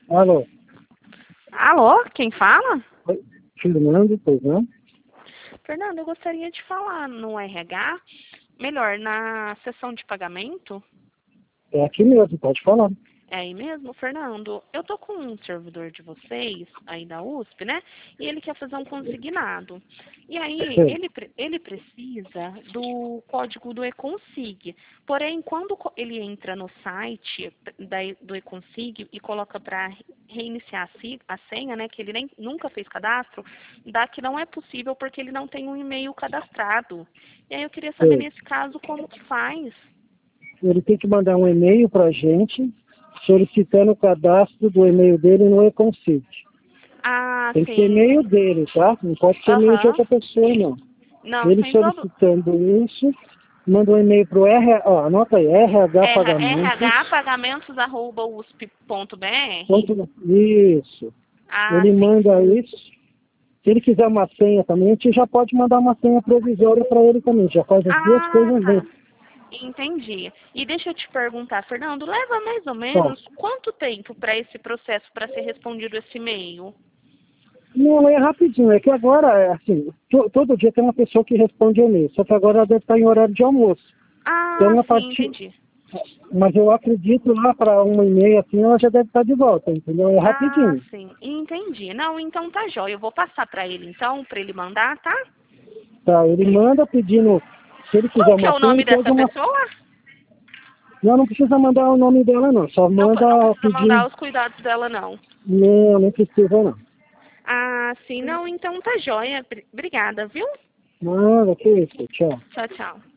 Alô? Alô, quem fala? Oi, Fernando, pois não? Fernando, eu gostaria de falar no RH, melhor, na seção de pagamento. É aqui mesmo, pode falar. É aí mesmo, Fernando? Eu tô com um servidor de vocês, aí da USP, né? E ele quer fazer um consignado. E aí, Sim. ele precisa do código do Econsig. Porém, quando ele entra no site do Econsig e coloca para reiniciar a senha, né? Que ele nunca fez cadastro, dá que não é possível porque ele não tem um e-mail cadastrado. E aí eu queria saber, Sim. nesse caso, como que faz? Ele tem que mandar um e-mail para a gente solicitando o cadastro do e-mail dele no Econsic. Ah, Tem que ser sim. e-mail dele, tá? Não pode ser e-mail de Aham. outra pessoa, não. Não, Ele sem problema. solicitando isso, manda um e-mail para o RH, ó, anota aí, RH Pagamentos. rhpagamentos@usp.br. Isso. Ah, Ele sim. manda isso. Se ele quiser uma senha também, a gente já pode mandar uma senha provisória para ele também. Já faz as duas Ah, coisas tá. juntas. Entendi. E deixa eu te perguntar, Fernando, leva mais ou Tá. menos quanto tempo para esse processo, para ser respondido esse e-mail? Não, é rapidinho. É que agora, assim, todo dia tem uma pessoa que responde e-mail. Só que agora ela deve estar em horário de almoço. Ah, Então, a sim, partir... entendi. Mas eu acredito lá para 1h30, assim, ela já deve estar de volta, entendeu? É Ah, rapidinho. sim, entendi. Não, então tá jóia. Eu vou passar para ele, então, para ele mandar, tá? Tá, ele manda pedindo... Se ele quiser Qual que é uma o senha, nome ele pede dessa uma... pessoa? Não, não precisa mandar o nome dela, não. Só Não, não manda precisa pedindo... mandar os cuidados dela, não. Não, não precisa, não. Ah, sim, não, então tá jóia. Obrigada, viu? Nada, que isso. Tchau. Tchau, tchau.